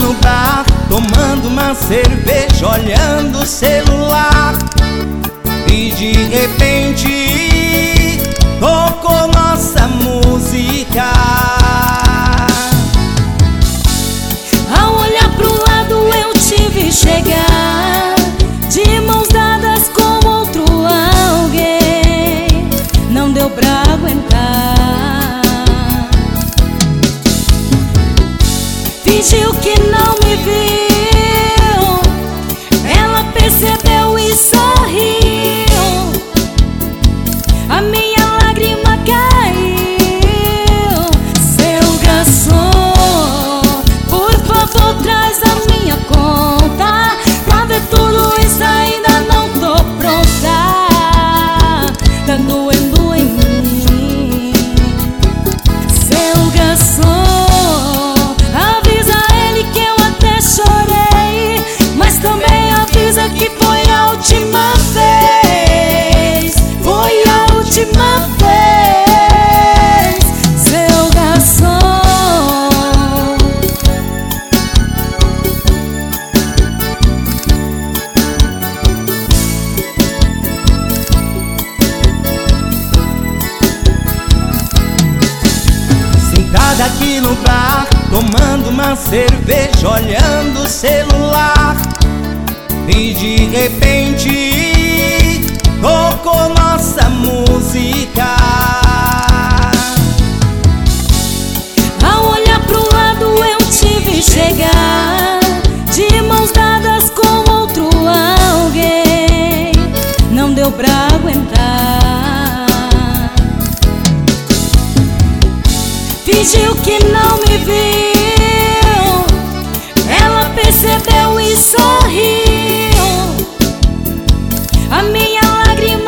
no bar, tomando uma cerveja, olhando o celular. E de repente tocou nossa música. Ao olhar pro lado eu te vi chegar, de mãos dadas com outro alguém. Não deu pra aguentar. Fingiu que não me viu, ela percebeu e sorriu. A minha lágrima caiu. Seu garçom, por favor, traz a minha conta. Pra ver tudo isso ainda não tô pronta. Tá doendo em mim. Seu garçom, avisa ele que eu até chorei, mas também avisa que foi a última vez. Foi a última vez. Seu garçom, Sentada aqui no bar, tomando uma cerveja, olhando o celular. E de repente tocou nossa música. ao olhar pro lado eu te vi chegar, de mãos dadas com outro alguém. Não deu pra aguentar. Fingiu que não me viu, ela percebeu e sorriu. A minha lágrima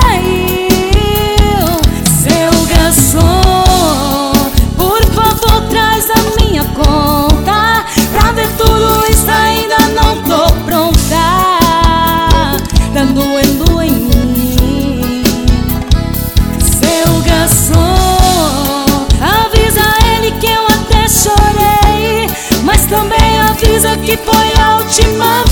caiu. Seu garçom, por favor, traz a minha conta. Pra ver tudo isso ainda não tô pronta. Tá doendo em mim. Seu garçom, avisa ele que eu até chorei, mas também avisa que foi a última